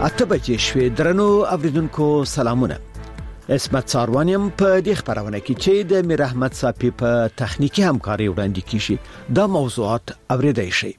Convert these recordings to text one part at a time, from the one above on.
اته بجې شوې. درنو اوریدونکو سلامونه. اسمت ساروانیم په دې خبرونه کې چې د میر احمد صافي په تخنیکی همکاري وړاندې کیږي دا موضوعات اوریدای شي.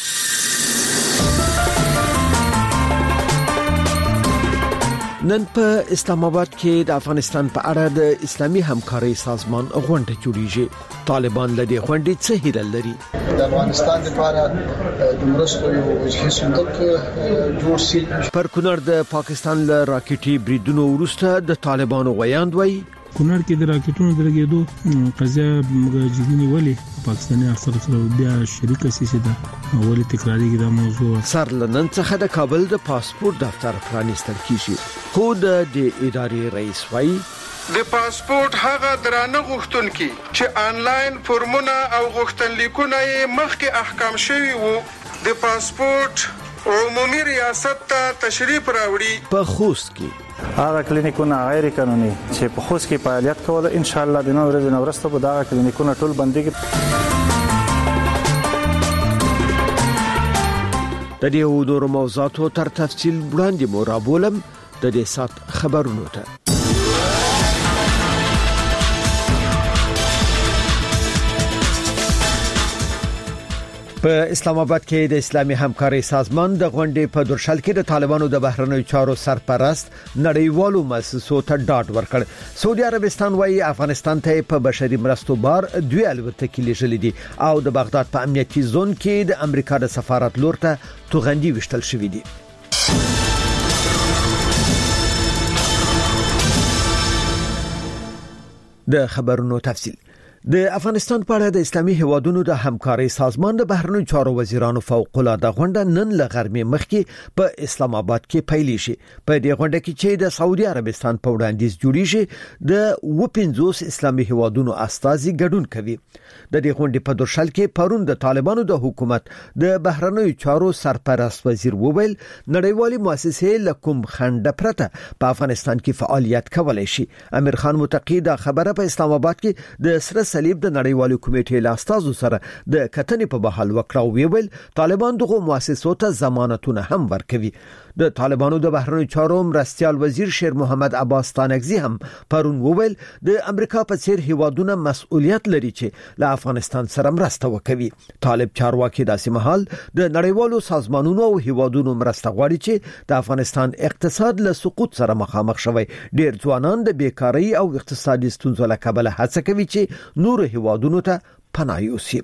نن په اسلام آباد کې د افغانستان په اړه د اسلامي همکاري سازمان غونډه جوړیږي. طالبان لدی غونډې څه هیله لري؟ د افغانستان لپاره د مرستو یو وجهي صندوق جوړ شي. پر کونړ د پاکستان له راکټي بریدونو وروسته د طالبانو ویاند وایي کونړ کې د راکټونو درګېدو قضیه مجاهدین ولی پاکستاني افسر سره بیا شریک سیسه ده اولی تکراری دا موضوع سر لندن څخه د کابل د پاسپورت دفتر پرانیستل کیږي. خو د ادارې رئیس وایي د پاسپورت هغه درانه غوښتونکي چې آنلاین فورمونه او غوښتنلیکونه یې مخکې احکام شوي وو د پاسپورت عمومي ریاست ته تشریف راوړي. په خوست کې هغه کلینیکونه غیر قانوني چې په خوست کې فعالیت کوله ان شاء الله د نن ورځې وروسته به دا کلینیکونه ټول بنديږي. د دې ودور موضوعاتو تر تفصیل وړاندې مو رابولم د دې سات خبرونو ته. په اسلام آباد کې د اسلامي همکاري سازمان د غونډې په درشل کې د طالبانو د بهرنیو چارو سرپرست نړیوالو مؤسسو ته ډاډ ورکړ. سعودي عربستان وايي افغانستان ته په بشري مرستو بار 2 الوتکې لېږلې دي او د بغداد په امنیتي زون کې د امریکا د سفارت لور ته توغندي وشتل شوې دي. د خبرونو تفصیل. د افغانستان په اړه د اسلامي هیوادونو د همکاري سازمان د بهرنیو چارو وزیرانو فوق العاده غونډه نن له غرمې مخکې په اسلام آباد کې پیل شي. په دې غونډه کې چې د سعودي عربستان په وړاندیز جوړیږي د 50 اسلامي هیوادونو استازي ګډون کوي. د دې غونډې په درشل کې پرون د طالبانو د حکومت د بهرنیو چارو سرپرست وزیر وویل نړیوالي مؤسسې لکم خنډ پرته په افغانستان کې فعالیت کولای شي. امیر خان متقی دا خبره په اسلام آباد کې د سره صلیب د نړیوالو کمیټې لاستازو سره د کتنې په بحال وکړو. ویل طالبان دغه مؤسسو ته ضمانتونه هم ورکوي. د طالبانو د بهرنیو چارو مرستيال وزیر شیر محمد عباس تانکزی هم پرون وویل د امریکا په څیر هیوادونه مسؤلیت لري چې له افغانستان سره مرسته وکړي. طالب چارواکي داسې مهال د نړیوالو سازمانونو او هیوادونو مرسته غواړي چې د افغانستان اقتصاد له سقوط سره مخامخ شوی. ډیر ځوانان د بیکاری او اقتصادي ستونزو له کبله هڅه کوي چې نور هیوادونو ته پناه یوسي.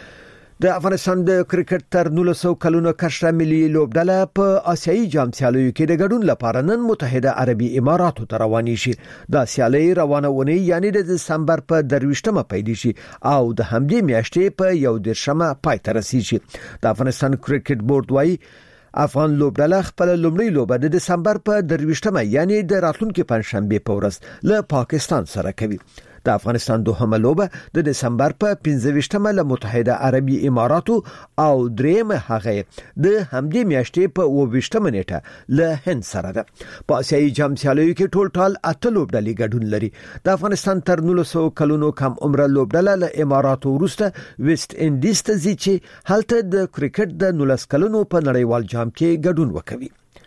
د افغانستان د کرکټ تر 1900 کلونو کشره ملي لوبډله په آسیایي جام سیالیو کې د ګډون لپاره نن متحده عربي اماراتو ته روانې شي. دا سیالي روانه ونی یعنی د دسمبر په 23مه پیل شي او د همدې میاشتې په 11مه پای ته رسیږي. د افغانستان کرکټ بورډ وايي افغان لوبډله خپل لومړی لوبه د دسمبر په 23مه یعنی د راتلونکي پنځشنبه په ورځ له پاکستان سره کوي. د افغانستان دوهمه لوبه د دسمبر په 25مه له متحده عربي اماراتو او دریمه هغه د همدې میاشتې په 28مه نیټه له هند سره ده. په آسیایي جام سیالیو کې ټول 8 لوبډلې ګډون لري. د افغانستان تر 1900 کلونو کم عمره لوبډله له اماراتو وروسته ویسټ انډیز ته ځي چې هلته د کرکټ د 19 کلونو په نړیوال جام کې ګډون وکوي.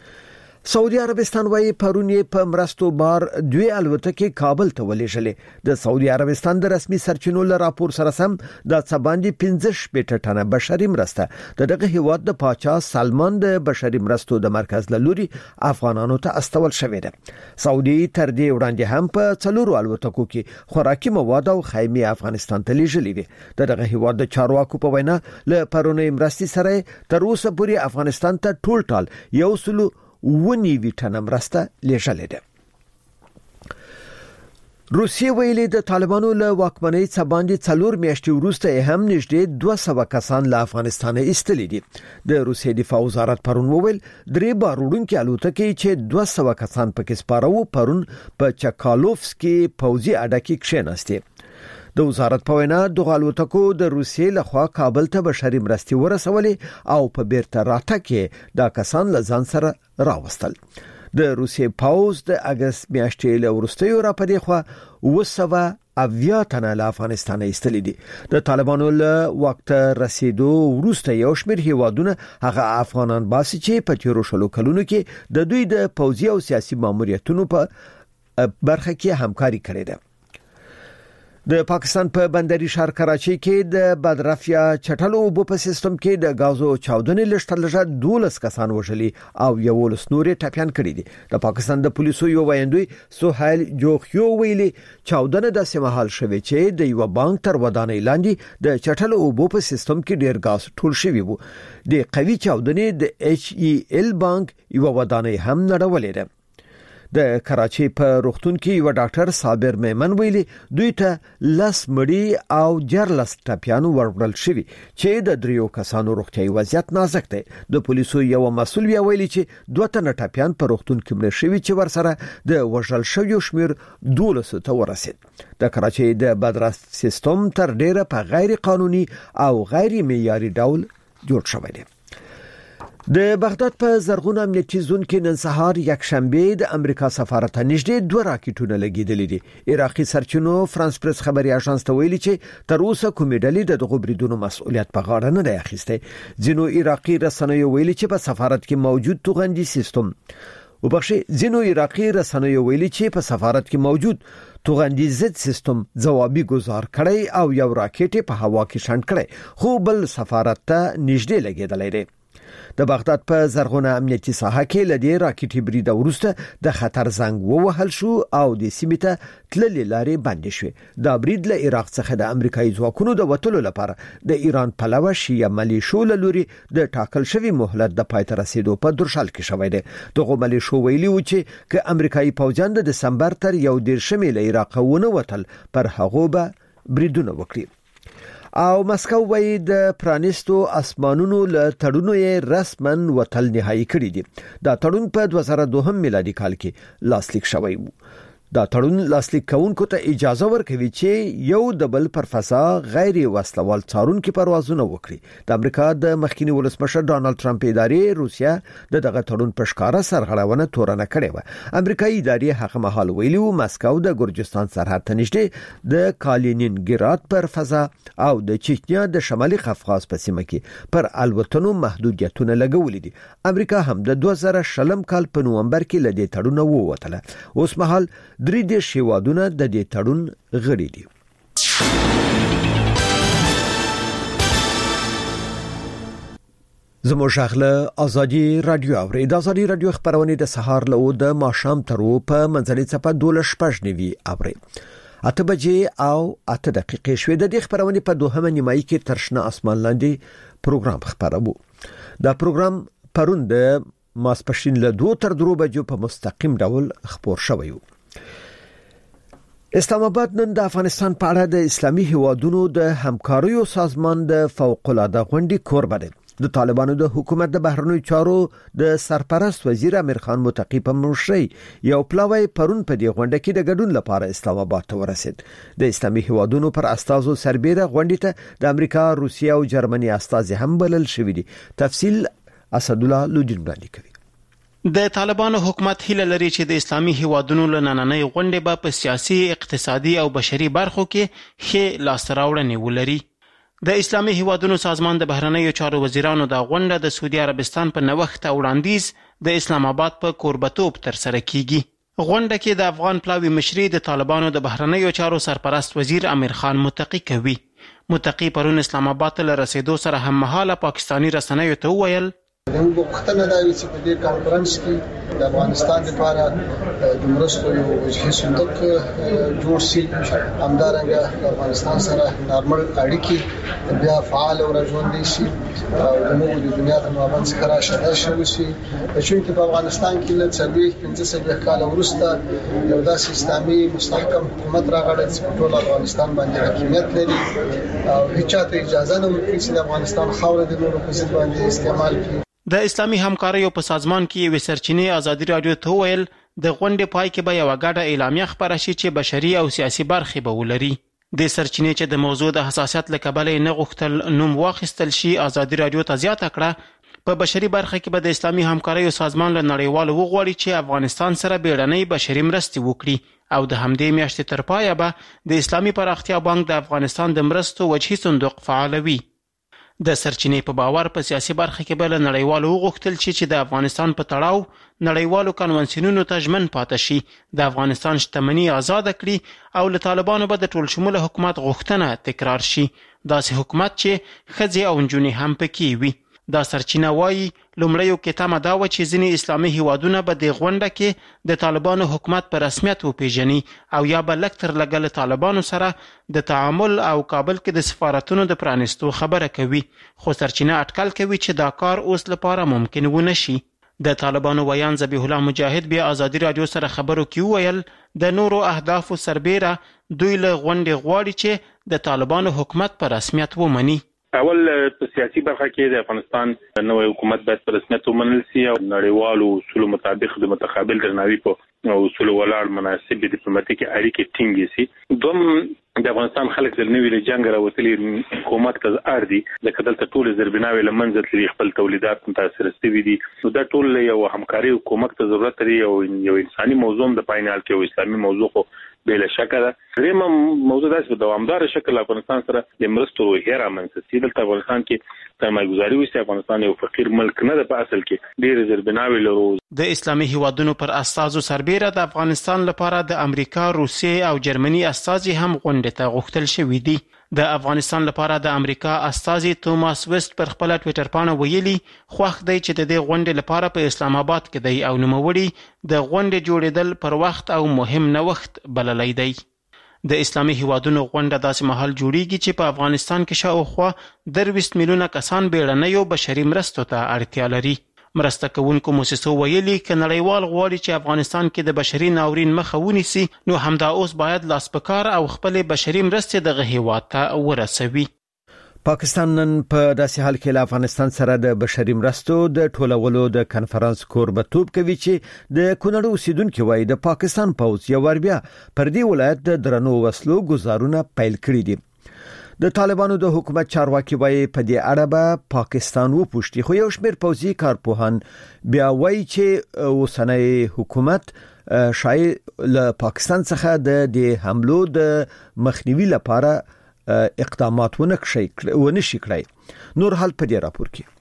سعودي عربستان وايي پرون یې په مرستو بار 2 الوتکې کابل ته ولېږلې. د سعودي عربستان د رسمي سرچینو له راپور سره سم د څباندې 15 ټنه بشري مرسته دغه هیواد د پاچا سلمان د بشري مرستو د مرکز له لوري افغانانو ته استول شوې ده. سعودي تر دې وړاندې هم په 4 الوتکو کې خوراکي مواد او خیمه افغانستان ته لېږلې وي. دغه هیواد د چارواکو په وینا له پرونی مرستې سره تر اوسه پورې افغانستان ته ټول یو سلو ونی ویټنه مرسته لېږلې ده. روسیه ویلي د طالبانو له واکمنۍ څخه باندې 4 میاشتې وروسته هم نږدې 200 کسان له افغانستان ایستلي دي. د روسیې دفاع وزارت پرون وویل 3 باروړونکو الوتکې چې 200 کسان پکې سپارو پرون په چکالوفسکي پوځي اډه کې کښېناستي. د وزارت په وینا د الوتکو د روسیې لخوا کابل ته بشري مرستې ورسولې او په بیرته راتګ کې دا کسان له ځان سره راوستل. د روسیې پوځ د اگست میاشتې له وروستیو راپدې خو 200 اویا تنه له افغانستان ایستل دي. د طالبانو له وخت رسیدو وروسته یو شمېر هیوادونه هغه افغانان باسي چې په تیرو شلو کلونو کې د دوی د پوځي او سیاسي ماموریتونو په برخه کې همکاري کړې ده. د پاکستان په بندري شهر کراچي کې د بدرفیا چټلو اوبو په سیستم کې د غازو چاودنې لشتلجه 12 کسان وژلي او 11 نورې ټاپیان کړي دي. د پاکستان د پولیسو یو ویاندوی سهیل جوخیو ویلي چاودنه د سیمهال شوه چې د یو بانک تر ودانۍ لاندې د چټلو اوبو په سیستم کې ډیر غاز ټول شوی وو. د قوي چاودنې د HEL بانک یو ودانۍ هم نړولې ده. د کراچي په روغتون کې یو ډاکټر صابر میمن ویلي دوی ته لاس مړی او جرلس ټاپیانو ورغړل شوی چې د دریو کسانو روغتیايي وضعیت نازک دی. د پولیسو یو مسؤل ویلي چې دوه تنه ټاپیان په روغتون کې مړ شوی چې ورسره د وژل شویو شمیر 12 ته ورسید. د کراچي د بدرست سیستم تر ډیره په غیر قانوني او غیر معیاري ډول جوړ شوی دی. د بغداد په زرغون امنیتي زون کې نن سهار یک شنبه د امریکا سفارت نږدې 2 راکټونه لګیدلې دي. عراقي سرچینو فرانس پریس خبري اژانس ته ویلي چې تر اوسه کومې ډلې د دغو بریدونو مسؤلیت په غاړه نه دی اخیسته. ځینو عراقي رسنیو ویلي چې په سفارت کې موجود توغندي سیستم ځینو عراقي رسنیو ویلي چې په سفارت کې موجود توغندي ضد سیستم ځوابي گزار کړی او یو راکټ په هوا کې شنډ کړی خو بل سفارت ته نږدې لګیدلې دی. د بغداد په زرغونه امنیتي ساحه کې لدی راکټي برید وروسته د خطر زنګ ووهل شو او د سیمې ته تللې لارې بندې شوې. دا برید له عراق څخه د امریکایي ځواکونو د وټلو لپاره د ایران پلوه شیعه ملیشو لوري د ټاکل شوی مهلت د پای ته رسیدو په درشل کې شوی دی. دغه ملیشو ویلي و چې ک امریکایي پوځیان د دسمبر تر 1 له عراق ونه وتل پر هغه به بریدونه وکړي. او مسکو وای د پرانیستو اسمانونو له تړونو یې رسمن وتل نهایی کړی دی. دا تړون په 2002 میلادي کال کې لاسلیک شوی و. دا تړون لاسلیک کوونکو ته اجازه ورکوي چې یو د بل پر فضا غیر وسلوال څارونکو پروازونه وکړي. د امریکا د مخکینی ولسمشر ډانلډ ټرمپ ادارې روسیا دغه تړون په ښکارا سرغړونه تورنه کړې و. امریکایي ادارې هغه مهال ویلي و مسکو د ګورجستان سرحد ته نږدې د کالینینګراد پر فضا او د چچنیا د شمالي قفقاز په سیمه کې پر الوتنو محدودیتونه لګولې دي. امریکا هم د 2020 کال په نومبر کې لدې تړون ووتله. اوس مهال 3 هیوادونه د دې تړون غړي دي. زموږ شغله ازادي رادیو اوري. د ازادي رادیو خبرونه د سهار له د ماښام تر په منځنۍ صفه 12:15 اوري. 8 بجې او 8 دقیقې شوې. د دې خبرونه په دوهمه نیمایي کې ترشنه اسمان لاندې پروګرام خبرو. دا پروګرام پرون د ماسپښین له 2 تر 3 بجو په مستقیم ډول خبر شوی و. اسلام آباد نن د افغانستان په اړه د اسلامي هیوادونو د همکاریو سازمان د فوق العاده غونډې کوربه دی. د طالبانو د حکومت د بهرنیو چارو د سرپرست وزیر امیر خان متقی په مشرۍ یو پلاوی پرون په دې غونډه کې د ګډون لپاره اسلام آباد ته ورسید. د اسلامي هیوادونو پر استازو سربېره غونډې ته د امریکا، روسیه او جرمني استازي هم بلل شوي دي. تفصیل اسد الله لودین وړاندې کوي. د طالبانو حکومت هیله لري چې د اسلامي هیوادونو لنننۍ غونډې به په سیاسي، اقتصادي او بشري برخو کې ښه لاسته راوړنې ولري. د اسلامي هیوادونو سازمان د بهرنیو چارو وزیرانو د غونډه د سعودي عربستان په نوښت او وړاندیز د اسلام آباد په کوربتوب تر سره کیږي. غونډه کې د افغان پلاوی مشري د طالبانو د بهرنیو چارو سرپرست وزیر امیر خان متقی کوي. متقی پرون اسلام آباد ته رسیدو سره هم مهاله پاکستانی رسنیو ته وویل موږ وختونه دا وی چې په دې کانفرنس کې د افغانستان لپاره د مرستو یو وجهي صندوق جوړ شي. همدارنګه د افغانستان سره نارمل اړیکې بیا فعال او راځوندي شي او د موږ د دنیا د مابین څخه راشده شوي شي. چې په افغانستان کې له 15 کال وروسته یو داسې اسلامي مستحکم حکومت راغلی چې ټول افغانستان باندې حاکمیت لري او هیڅ ته اجازه نه ورکړي چې د افغانستان خاوره د نورو په ضد باندې استعمال کړي. د اسلامي همکاریو په سازمان کې یو سرچینې ازادي رادیو ته ویل د غونډې پای کې به یو غاډه اعلامیه خبره شي چې بشري او سیاسي برخې به ولري. د سرچینې چې د موضوع د حساسیت له کبله نه غوښتل نوم واخیستل شي ازادي رادیو ته زیاته کړه په بشري برخه کې به د اسلامي همکارۍ سازمان له نړیوالو وغواړي چې افغانستان سره بیړنۍ بشري مرستې وکړي او د همدې میاشتې تر پایه به د اسلامي پراختیا بانک د افغانستان د مرستو وجهي صندوق فعالوي. د سرچینې په باور په سیاسي برخه کې به له نړیوالو وغوښتل چې د افغانستان په تړاو نړیوالو کنوانسیونونو ته ژمن پاتې شي، د افغانستان شتمني آزاده کړي او له طالبانو به د ټول شموله حکومت غوښتنه تکرار شي، داسې حکومت چې ښځې او نجونې هم پکې وي. دا سرچینه وایي لومړیو کې تمه دا وه چې ځینې اسلامي هیوادونه به د غونډه کې د طالبانو حکومت په رسمیت وپیژني او یا به لږ تر لږه له طالبانو سره د تعامل او کابل کې د سفارتونو د پرانیستو خبره کوي، خو سرچینه اټکل کوي چې دا کار اوس لپاره ممکن ونه شي. د طالبانو ویان ذبیح الله مجاهد بیا ازادي رادیو سره خبرو کې وویل د نورو اهدافو سربیره دوی له غونډې غواړي چې د طالبانو حکومت په رسمیت ومني. اول په سیاسي برخه کې د افغانستان نوې حکومت باید په رسمیت ومنل شي او نړیوالو اصولو مطابق د متقابل درناوي په اصول ولاړ مناسب ډیپلوماټیک اړیکې ټینګې شي. دوم د افغانستان خلک د نوې جنگ راوتلي حکومت ته اړ دي ځکه دلته ټول زربناوي لمنځه تللي خپل تولیدات متاثر شوي دي، نو دا ټول یو همکاري حکومت ته ضرورت لري او یو انساني موضوع د پاینال کې او اسلامي موضوع خو بلا شکه ده. درېیم موضوع داسې په دوامدار شکل افغانستان سره د مرستو روحیه رامنځته شي. دلته افغانستان کې سرمایه‌ګذاري وشي، افغانستان یو فقیر ملک نه ده، په اصل کې ډېرې زربناوي لرو. د اسلامي هیوادونو پر اساسو سربیره د افغانستان لپاره د امریکا، روسیې او جرمني استازي هم غونډې ته غوښتل شوي دي. د افغانستان لپاره د امریکا استازي توماس ویسټ پر خپل ټوئیټر پاڼه ویلي خوښ دی چې د دې غونډې لپاره په اسلام آباد کې دی او نوموړي د غونډې جوړېدل پر وخت او مهم نوښت بللی دی. د اسلامي هیوادونو غونډه داسې مهال جوړیږي چې په افغانستان کې شاوخوا 23 میلیونه کسان بیړنیو بشري مرستو ته اړتیا لري. مرسته کوونکو موسسو ویلي که نړیوال غواړي چې افغانستان کې د بشري ناورین مخه ونیسي نو همدا اوس باید لاس په کار او خپل بشري مرستې دغه هیواد ته ورسوي. پاکستان نن په داسې حال کې له افغانستان سره د بشري مرستو د ټولولو د کنفرانس کوربتوب کوي چې د کونړ اوسیدونکو وایي د پاکستان پوځ یو ور بیا پر دې ولایت د درنو وسلو گزارونه پیل کړي دي. د طالبانو د حکومت چارواکي وایي په دې اړه به پاکستان وپوښتي، خو یو شمېر پوځي کارپوهان بیا وایي چې اوسنۍ حکومت شاید له پاکستان څخه د حملو د مخنیوي لپاره اقدامات ونه شي کړی. نور حال په دې راپور کې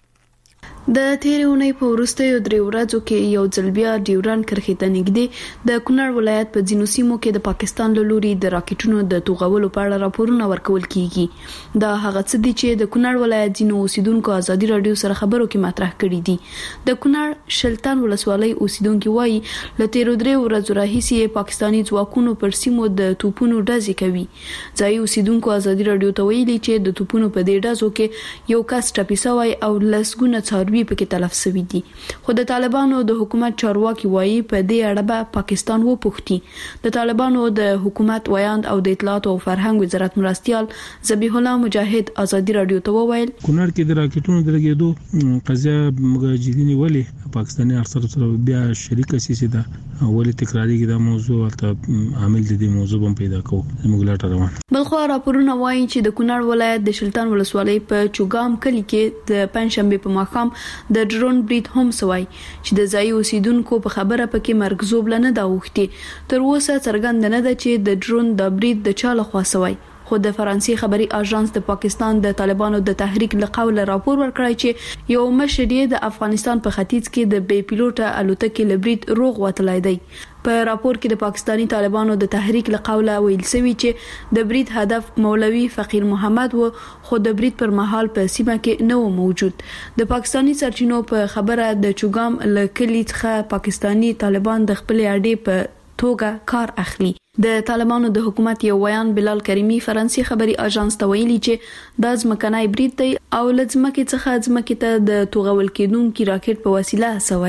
د تیرې اونۍ په وروستیو 3 ورځو کې یو ځل بیا ډیورنډ کرښې ته نږدې د کونړ ولایت په ځینو سیمو کې د پاکستان له لوري د راکټونو د توغولو په اړه راپورونه ورکول کیږي. دا هغه څه دي چې د کونړ ولایت ځینو اوسیدونکو ازادي رادیو سره خبرو کې مطرح کړي دي. د کونړ شلتان ولسوالۍ اوسیدونکو وایي له تیرو 3 ورځو راهیسې پاکستاني ځواکونو پر سیمو د توپونو ډزې کوي. ځایي اوسیدونکو ازادي رادیو ته ویلي چې د توپونو په دې ډزو کې یو کس ټپي شوی او لسګونه څاروي پکې تلف شوي دي، خو د طالبانو د حکومت چارواکي وایي په دې اړه به پاکستان وپوښتي. د طالبانو د حکومت ویاند او د اطلاعات او فرهنګ وزارت مرستيال ذبیح الله مجاهد ازادي رادیو ته وویل کونړ کې د راکټونو د لګېدو قضیه مجاهدین ولې پاکستاني افسر سره بیا شریک سي ده ولې تکرارېږي دا موضوع ورته عامل دي موضوع هم پیدا کوو موږ لا روان. بلخو راپورونه وایي چې د کونړ ولایت د شلتان ولسوالۍ په چوغام کلی کې د پنځشنبه په ماښام د ډرون برید هم سوی چې د ځای اوسیدونکو په خبره پکې مرګزوب لنه دا وختي. تر اوسه څرګند نه ده چې د ډرون د برید د چا لخوا سوی، خو د فرانسې خبري اژانس د پاکستان د طالبانو د تحریک له قوله راپور ورکړی چې یو مشر د افغانستان په ختیځ کې د بې پیلوټه الوتکې لبرید روغ وتلای دی. په راپور کې د پاکستاني طالبانو د تحریک له قوله ویل شوی چې د برید هدف مولوي فقیر محمد و، خو د برید پر مهال په سیمه کې نه و موجود. د پاکستاني سرچینو په خبره د چوغام لکلی څخه پاکستاني طالبان د خپل اړې په توګه کار اخلي. د طالبانو د حکومت یو ویان بلال کریمی فرانسې خبري اژانس ته ویلي چې د ځمکنای برید دی او لږمکه څخه ځمکه ته د توغول کېدونکو راکټ په وسیله سوی دی.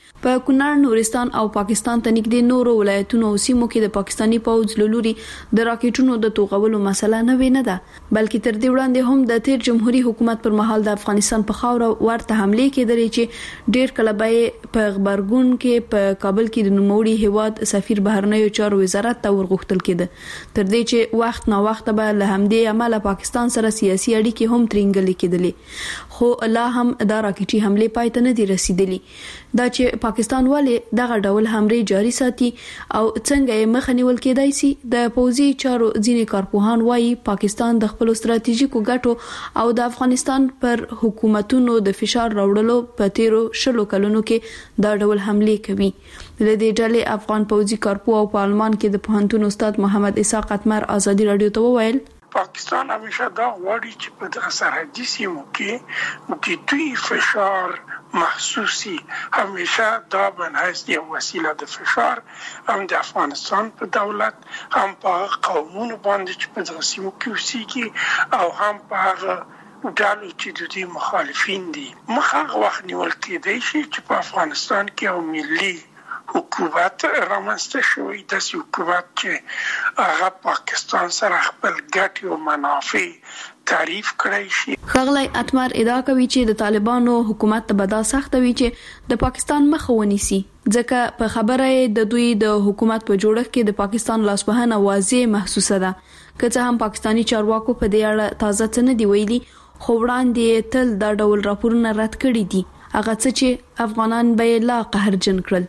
په کونړ، نورستان او پاکستان ته نږدې نورو ولایتونو او سیمو کې د پاکستاني پوځ لوري د راکټونو د توغولو مسله نه ده، بلکې تر دې وړاندې هم د تیر جمهوریت حکومت پر مهال د افغانستان په خاور ورته حمله کېدلې چې ډېر کله به په خبرګون کې په کابل کې د نوموړي هیواد سفیر بهرنیو چارو وزارت ته ورغوښتل کېده، تر دې چې وخت نا وخت به له همدې عمله پاکستان سره سیاسي اړیکې هم ترنګلې کېدلې، خو لا هم دا راکټي حمله پای ته نه دي رسیدلې. دا چې پاکستان ولې دغه ډول حمله جاري ساتي او څنګه یې مخه نیول کېدای شي، د پوځي چارو ځینې کارپوهان وایي پاکستان د خپل ستراتیژیکو ګټو او د افغانستان پر حکومتونو د فشار راوړلو په تیرو 10 کلونو کې دا ډول حمله کوي. د دې ډلې افغان پوځي کارپوه او په آلمان کې د پوهنتون استاد محمد اسحاق اتمر ازادي رادیو ته وویل پاکستان همیشه دا غواړي چې په دغه سرحدي سیمو کې د دوی فشار محسوسي، همیشه دا بنحیث یو وسیله د فشار هم د افغانستان په دولت، هم په قومونو باندې چې په دغه سیمو کې اوسېږي او هم په هغه ډالو چې د دوی مخالفین دي. مخه وخت نیول کېدای شي چې په افغانستان کې یو ملي حکومت رامنځته شوی، داسې حکومت چې هغه پاکستان سره خپل ګټې او منافع تعریف کړی شي. ښاغلی اتمر ادعا کوي چې د طالبانو حکومت ته به دا سخته وي چې د پاکستان مخه ونیسي، ځکه په خبره د دوی د حکومت په جوړښت کې د پاکستان لاسوهنه واضح محسوسه ده. که څه هم پاکستانی چارواکو په دې اړه تازه څه نه دی ویلي، خو وړاندې تل دا ډول راپورونه رد کړي دي، هغه څه چې افغانان به لا قهرجن کړل.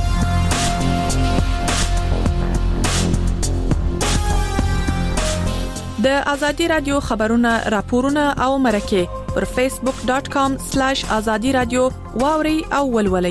د ازادي رادیو خبرونه، راپورونه او مرکه پر facebook.com/azadi radio واوري او ولولئ.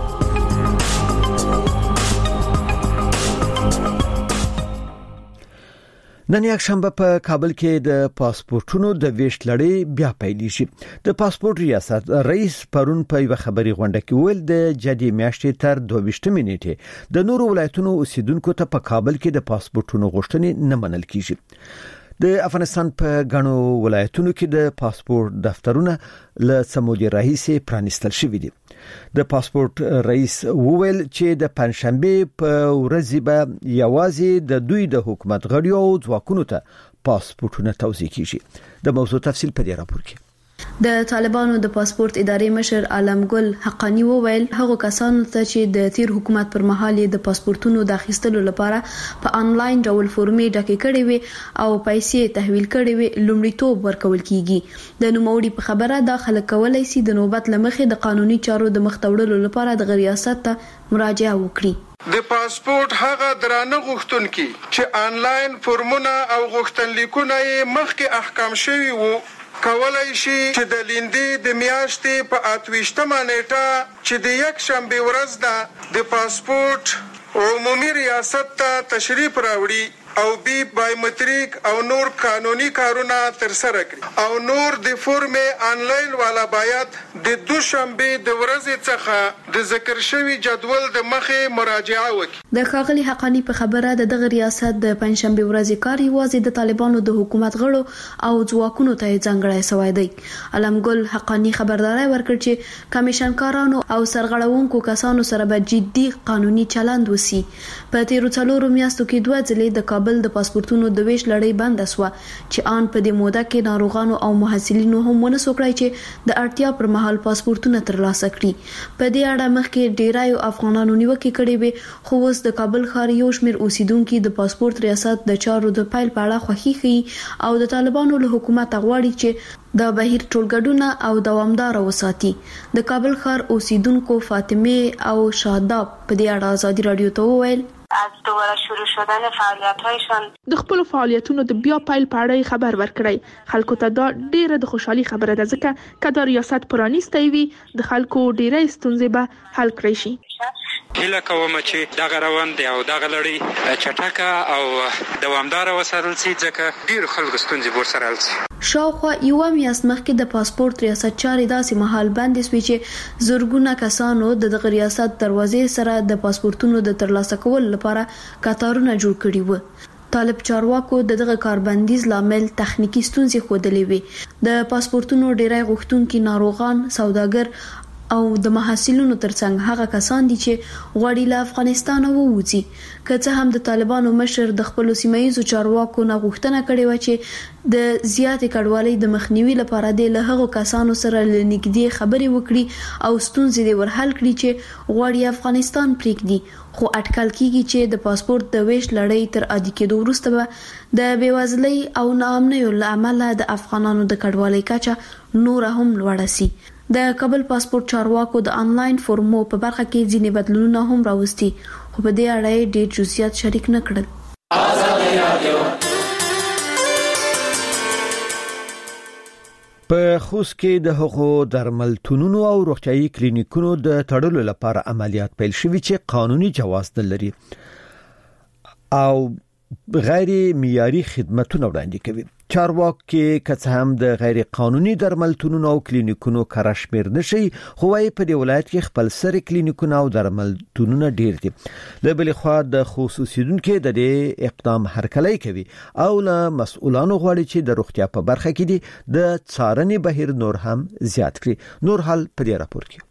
نن یک شنبه په کابل کې د پاسپورتونو د ویش لړۍ بیا پیل شي. د پاسپورت ریاست رئیس پرون په یو خبري غونډه کې ویل د جدي میاشتې تر 22 نیټه د نورو ولایتونو اوسیدونکو ته په کابل کې د پاسپورتونو غوښتنې نه منل کیږي. د افغانستان په غنو ولایتونو کې د پاسپورت دفترونه له سمودي راهیسي پرانیستل شوي دي. د پاسپورت رئیس وویل چې د پنځشنبه په ورځ به یوازې د دوی د حکومت غړیو او ځواکونو ته پاسپورتونه توزیع کیږي. د موضوع تفصیل په دې راپور کې. د طالبانو د پاسپورت ادارې مشر عالمګل حقانی وویل هغه کسانو ته چې د تیر حکومت پر مهال د پاسپورتونو د اخیستلو لپاره په انلاین ډول فورمې ډکې کړې وي او پیسې تحویل کړې وي، لومړیتوب ورکول کیږي. د نوموړي په خبره دا خلک کولای شي د نوبت لمخې د قانوني چارو د مختوړلو لپاره د ریاست ته مراجعه وکړي. د پاسپورت هغه درانه غوښتونکي چې انلاین فورمونه او غوښتنلیکونه یې مخکې احکام شوي وو کولای شي چې د لیندې د میاشتې په 28مه نیټه چې د یک شنبه ورځ ده د پاسپورت عمومي ریاست ته تشریف راوړي او بي بایومټریک او نور قانوني کارونه تر سره کړي او نور د فورمې انلاین والا باید د دوشنبه د ورځې څخه د ذکر شوی جدول د مخې مراجعه وکړي. د ښاغلي حقانی په خبره دغه ریاست د پنځشنبه ورځې کار یوازې د طالبانو د حکومت غړو او ځواکونو ته ځانګړی شوی دی. علمګل حقانی خبرداري ورکړ چې کمیشنکارانو او سرغړونکو کسانو سره به جدي قانوني چلند وسی. په تیرو 4 میاشتو کې 2 ځلې د کابل د پاسپورتونو د ویش لړۍ بند شوه چې آن په دې موده کې ناروغانو او محصلینو هم ونه سوکړای چې د اړتیا پر مهال پاسپورتونه ترلاسه کړي. په دې اړه مخکې ډیرایو افغانانو نیوکه کړې وي، خو اوس د کابل ښار یو شمېر اوسیدونکو د پاسپورت ریاست د چارو د پیل په اړه خوښي ښیي او د طالبانو له حکومت غواړي چې د بهیر ټولګډونه او دوامدار وساتي. د کابل ښار اوسیدونکو فاطمه او شاداب په دې اړه ازادي رادیو ته وویل از دوباره شروع شدن فعالیت‌هایشان د خپل فعالیتونو د بیا پیل په اړه خبر ورکړی. خلکو ته دا ډیره د خوشحالي خبره ده ځکه کله ریاست پرانیستی وي د خلکو ډیره ستونزې به حل کړی شي. هیله کوم چې دغه روند او دغه لړۍ چټکه او دوامدار وساتل شي ځکه ډیر خلکو ستونزې ورسره حل شي. شاوخوا یو میاشت مخکې د پاسپورت ریاست چارې داسې مهال بندې شوې چې زورګونه کسانو د دغه ریاست دروازې سره د پاسپورتونو د ترلاسه کولو لپاره کتارونه جوړ کړي وو. طالب چارواکو دغه کاربندیز لامل تخنیکی ستونزې ښودلې وي. د پاسپورتونو ډیری غوښتونکي ناروغان، سوداګر او د محصلینو ترڅنګ هغه کسان دي چې غواړي له افغانستان ووځي. که څه هم د طالبانو مشر د خپل سیمایي چارواکو نه غوښتنه کړې و چې د زیاتې کډوالۍ د مخنیوي لپاره د هغو کسانو سره لنګدي خبرې وکړي او ستونزې د ورحل کړي چې غواړي افغانستان پریږدي، خو اټکل کیږي چې د پاسپورت د ویش لړۍ تر عادي کېدو وروسته به د بیوزلۍ او ناامنیو له امله د افغانانو د کډوالۍ کچه نور هم لوړه سي. د کابل پاسپورت چارواکو د انلاین فورمو په برخه کې ځینې بدلونونه هم راوستي، خو په دې اړه ډېر جزئیات شریک نه کړل. په خوست کې د هغو درملتونونو او روغتیايي کلینیکونو د تړلو لپاره عملیات پیل شوي چې قانوني جواز لري او غیر معیاري خدماتونه وړاندې کوي. چارواکي که هم د غیر قانوني درملتونونو او کلینیکونو کار شمیر نشي، خو وايي په دې ولایت کې خپل سره کلینیکونه او درملتونونه ډیر دي. له بل خوا د خصوصیدونکو د دې اقدام هرکلی کوي او له مسؤلانو غواړي چې د روغتیا په برخه کې دي د څارنې بهیر نور هم زیات کړي. نور حال په دې راپور کې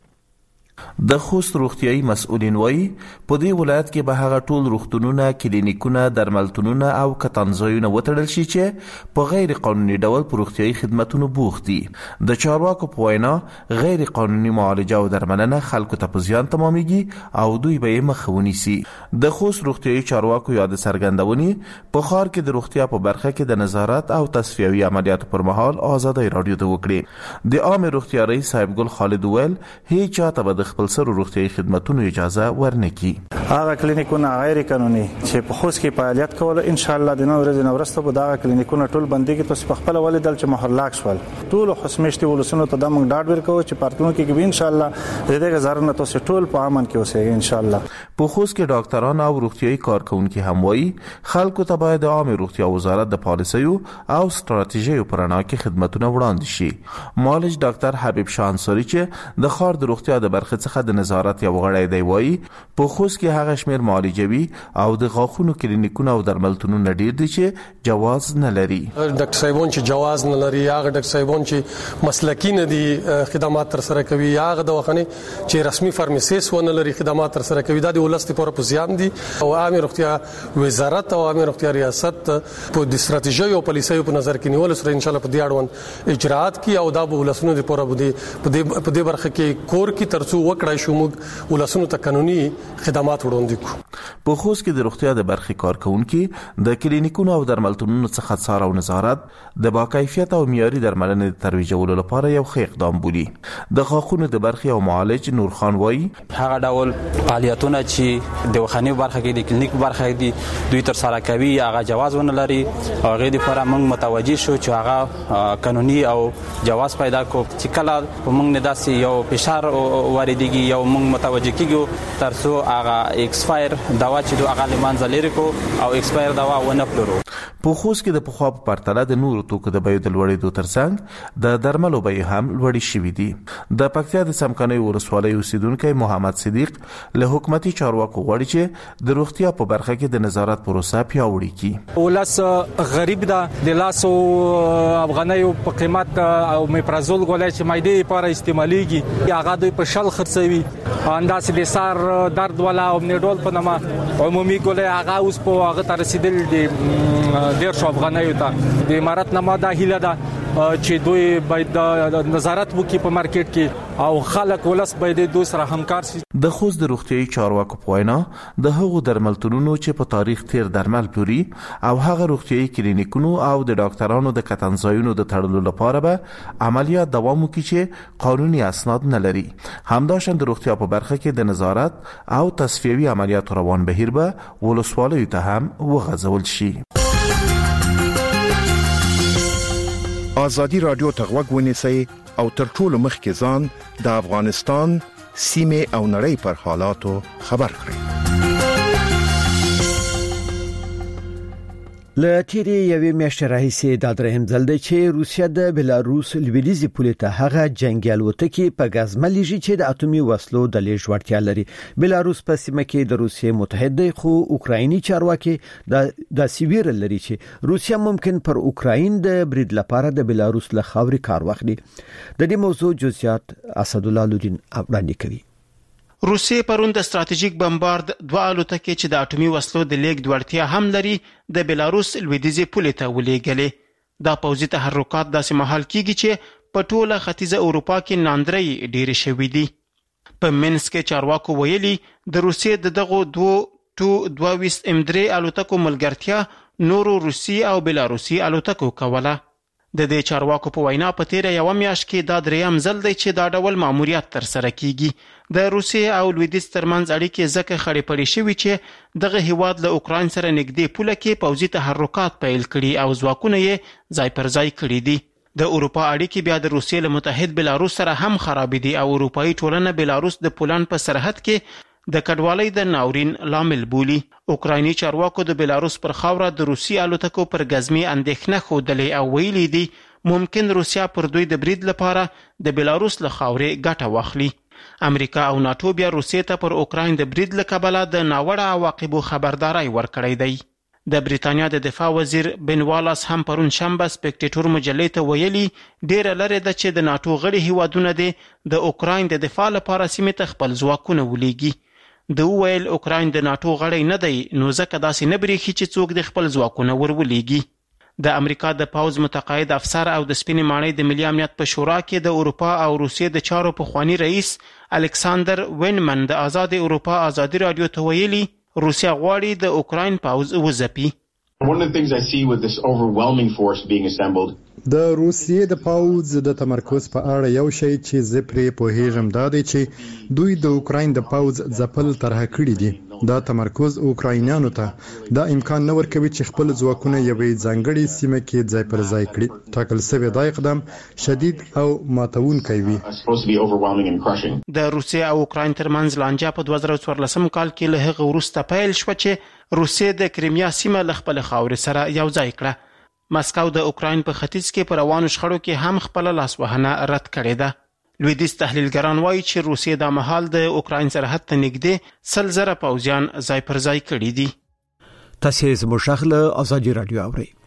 د خوست روغتیايي مسؤلین وایي په دې ولایت کې به هغه ټول روغتونونه، کلینیکونه، درملتونونه او کتانځایونه وتړل شي چې په غیر قانوني ډول په روغتیايي خدماتونو بوخت دي. د چارواکو په وینا غیر قانوني معالجه او درملنه خلکو ته په زیان تمامېږي او دوی به یې مخه ونیسي. د خوست روغتیايي چارواکو یاد څرګندونې په ښار کې د روغتیا په برخه کې د نظارت او تصفیوي عملیاتو پر مهال آزادۍ رادیو ته وکړي. د عام روغتیا رئیس صاحب ګل خالد ویل هیڅ چاته به خپل سره روغتیايي خدماتونو اجازه ورنکړي. هغه کلینیکونه غیر قانوني چې په خوست کې فعالیت کوله ان شاء الله د نن ورځې نه وروسته به دا کلینیکونه ټول بنديږي. تاسو په خپل ولیدل چې محرلاک شول ټول خصمشتي ولسونو ته د موږ ډاډ ورکو چې پارتونو کې به ان شاء الله د دې غزارنه تاسو ټول په امن کې اوسئ ان شاء الله. په خوست کې ډاکټران او روغتیايي کارکونکو هم وایي خلکو ته باید د عامه روغتیا وزارت د پالیسیو او ستراتیژیو پر اړه کې خدماتونه وړاندې شي. مالج ډاکټر حبیب شاه انصاری چې د ښار د روغتیا د برخه څخه د نظارت یو غړی دی وایي په خوست کې هغه شمیر معالجوي او د غاښونو کلینیکونه او درملتونونه ډیر دي چې جواز نه لري. ډاکټر صاحبون چې جواز نه لري، هغه ډاکټر صاحبون چې مسلکی نه دي خدمات تر سره کوي، هغه دواخانه چې رسمي فارماسیست ونه لري خدمات تر سره کوي، د ولست لپاره په زیان دي. او عامه روغتیا وزارت او عامه روغتیا ریاست په د ستراتیژي او پالیسیو په نظر کې نیول سره ان شاء الله په دې اړوند اجرات کی او دا به ولسونو لپاره په دې برخه کې کور کی ترڅو وکړای شو موږ ولسونو ته قانوني خدمات وړاندې کوو. په خوست کې د روغتیا د برخې کارکونکو د کلینیکونو او درملتونونو څخه څار او نظارت د باکیفیت او معیاري درملنې د ترویجولو لپاره یو ښه اقدام بولي. د غاښونو د برخې او معالج نور خان وایي هغه ډول فعالیتونه چې د وخاني برخه کې د کلینیک برخه کې دوی تر سره کوي هغه جواز ونه لري او هغه د لپاره موږ متوجي شو چې هغه قانوني او جواز پیدا کو چې کله موږ نه داسې یو فشار واردېږي یو موږ متوجي کیږو ترڅو هغه ایکسپایر دوا چې دوه هغه لمانځه لري کو او ایکسپایر دوا ونه پلورو. په خوست کې د پخوا په پرتله د نورو توکو د بیو د لوړېدو ترڅنګ د درملو بیې هم لوړې شوې دي. د پکتیا د سمکنۍ ولسوالۍ اوسیدونکی محمد صدیق له حکومتي چارواکو غواړي چې د روغتیا په برخه کې د نظارت پروسه پیاوړې کړي. ولس غریب ده د لاسو افغانیو په قیمت او میپرازول ګولای چې مایده لپاره استعماليږي هغه دوی په شل خرڅوي انداسې د سار درد ولا او نیډول په نامه عمومي ګولای هغه اوس په هغه تر رسیدل دي ډیر شو افغانیو ته د امارات نه ماده هیله ده چې دوی باید نظارت وکړي په مارکیټ کې او خلک ولس باید دوی سره همکار شي. د خوست د روغتیايي چارواکو په وینا د هغو درملتونونو چې په تاریخ تیر درمل پلوري او هغه روغتیايي کلینیکونو او د ډاکټرانو د کتنځایونو د تړلو لپاره به عملیات دوام وکړي چې قانوني اسناد نه لري. همداشان د روغتیا په برخه کې د نظارت او تصفیوي عملیات روان بهیر به ولسوالیو ته هم وغځول شي. آزادی رادیو ته غوږ ونیسئ او تر ټولو مخکې ځان د افغانستان سیمه او نړۍ پر حالاتو خبر کړئ. له تیرې یوې میاشتې راهیسې دا درېیم ځل دی چې روسیا د بلاروس لویدیځي پولې ته هغه جنگي الوتکې په غاز مليږي چې د اټومي وسلو د لیږد وړتیا لري. بلاروس په سیمه کې د روسیې متحد دی، خو اوکرایني چارواکي د سیویر لري چې روسیا ممکن پر اوکراین د برید لپاره د بلاروس له خاورې کار واخلي. د دې موضوع جزئیات اسدالله لودین وړاندې کوي. روسیې پرون د ستراتیژیک بمبارد 2 الوتکې چې د اټومي وسلو د لیږد وړتیا هم لري د بلاروس لویدیځي پولې ته ولېږلې. دا پوځي تحرکات داسې مهال کیږي چې په ټوله ختیځه اروپا کې ناندرۍ ډېرې شوې دي. په مینسک کې چارواکو ویلي د روسیې د دغو 22 M3 الوتکو ملګرتیا نورو روسي او بلاروسي الوتکو کوله. د دې چارواکو په وینا په تیره یو میاشت کې دا درېیم ځل دی چې دا ډول ماموریت تر سره کیږي. د روسیې او لویدیځ ترمنځ اړیکې ځکه خړې پړې شوې چې دغه هیواد له اوکراین سره نږدې پوله کې پوځي تحرکات پیل کړي او ځواکونه یې ځای پر ځای کړي دي. د اروپا اړیکې بیا د روسیې له متحد بلاروس سره هم خراب دي او اروپایي ټولنه بلاروس د پولند په سرحد کې د کډوالۍ د ناورین لامل بولي. اوکرایني چارواکو د بلاروس پر خاوره د روسي الوتکو پر غزمي اندېښنه ښودلې او ویلي دي ممکن روسیا پر دوی د برید لپاره د بلاروس له خاورې ګټه واخلي. امریکا او ناتو بیا روسیې ته پر اوکراین د برید له کبله د ناوړه عواقبو خبرداري ورکړی دی. د بریتانیا د دفاع وزیر بن والاس هم پرون شنبه سپیکټیټور مجلې ته ویلي ډېره لرې ده چې د ناتو غړي هیوادونه دي د اوکراین د دفاع لپاره سیمې ته خپل ځواکونه ولېږي. د ویل اوکراین د ناتو غړی نه دی نو ځکه داسې نه بریښي چې څوک د خپل ځواکونه ورولېږي. د امریکا د پوځ متقاعد افسر او د سپینې ماڼۍ د ملي امنیت په شورا کې د اروپا او روسیې د چارو پخوانی رئیس الکساندر وینمن د آزاد اروپا ازادي رادیو ته ویلي روسیا غواړي د اوکراین پوځ وځپي. One of the things I see with this overwhelming force being assembled د روسیې د پوځ د تمرکز په اړه یو شی چې زه پرې پوهیږم دا دی چې دوی د اوکراین د پوځ ځپل طرح کړي دي. دا تمرکز اوکراینانو ته دا امکان نه ورکوي چې خپل ځواکونه یوې ځانګړې سیمه کې ځای پر ځای کړي. ټاکل شوی دا اقدام شدید او ماتونکی وي. د روسیې او اوکراین ترمنځ لانجه په 2014 کال کې له هغه وروسته پیل شو چې روسیې د کریمیا سیمه له خپل خاورې سره یو ځای کړه. مسکو د اوکراین په ختیځ کې پر روانو شخړو کې هم خپل لاسوهنه رد کړې ده. لویدیځ تحلیلګران وایي چې روسیې د مهال د اوکراین سرحد ته نږدې 100,000 پوځیان ځای پر ځای کړي دي. تاسو زموږ شغله ازادي رادیو اورئ.